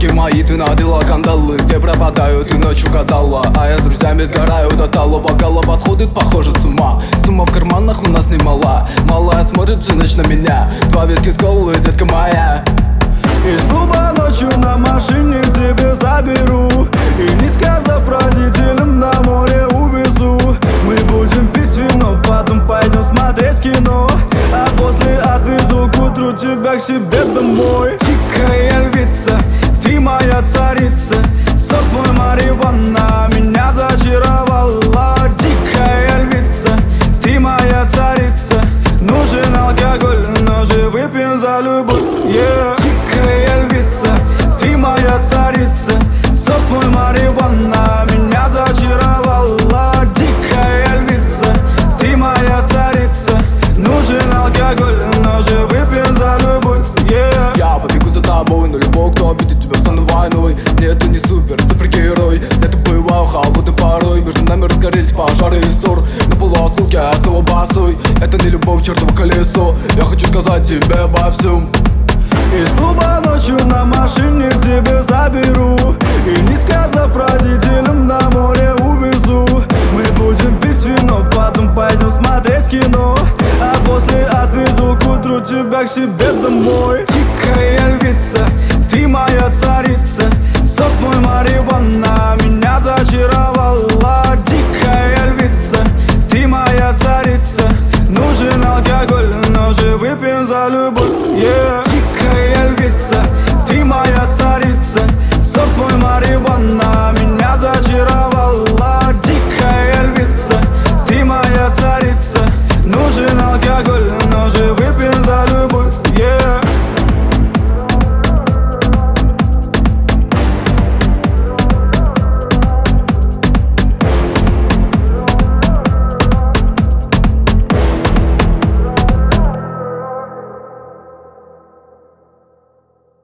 Руки мои, ты надела кандалы. Где пропадаю, ты ночью гадала. А я с друзьями сгораю до талого. Голова сходит, похоже, с ума. Сумма в карманах у нас немала. Малая смотрит всю ночь на меня. Два виски с колой, детка моя. Из клуба ночью на машине к тебе заберу. И не сказав родителям, на море увезу. Мы будем пить вино, потом пойдем смотреть кино. А после отвезу к утру тебя к себе домой. Тихая львица, ты моя царица. Сок мой марихуана меня зачаровала. Тихая львица, ты моя царица. Нужен алкоголь, но же выпьем за любовь, yeah. Тихая львица, ты моя царица. Сок мой марихуана меня зачаровала. Тихая львица, ты моя царица. Нужен алкоголь, но же выпьем за любовь, yeah. Я побегу за тобой, но любой, кто обидит тебя, стану войной. Нет, ты не супергерой. Это бываю холодной порой. Между нами разгорелись пожары и ссор. На полуосколке я снова босой. Это не любовь, чертово колесо. Я хочу сказать тебе обо всем. Из клуба ночью на машине к тебе заберу. И не сказав родителям, на море увезу. Мы будем пить вино, потом пойдем смотреть кино. А после отвезу к утру тебя к себе домой. Тихая львица,